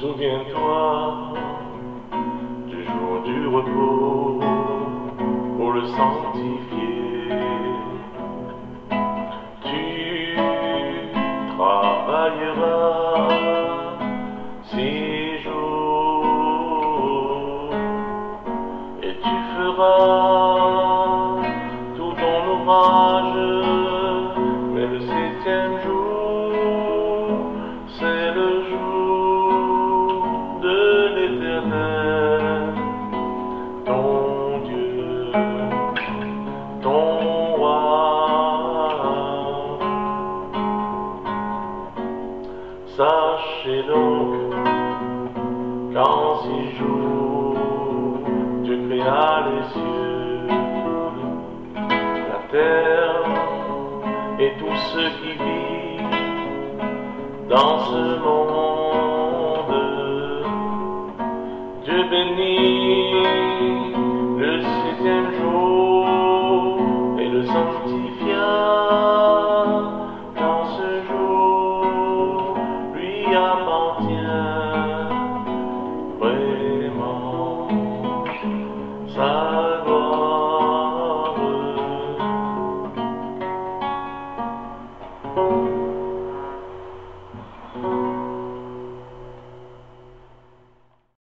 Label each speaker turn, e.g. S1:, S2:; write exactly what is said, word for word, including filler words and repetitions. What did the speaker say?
S1: Souviens-toi du jour du repos pour le sanctifier. Tu travailleras six jours et tu feras tout ton ouvrage, mais le septième jour, c'est le jour de l'Éternel, ton Dieu, ton roi. Sachez donc qu'en six jours, Dieu créa les cieux, la terre et tout ce qui vit dans ce monde. Dieu bénit le septième jour et le sanctifia, car ce jour lui appartient.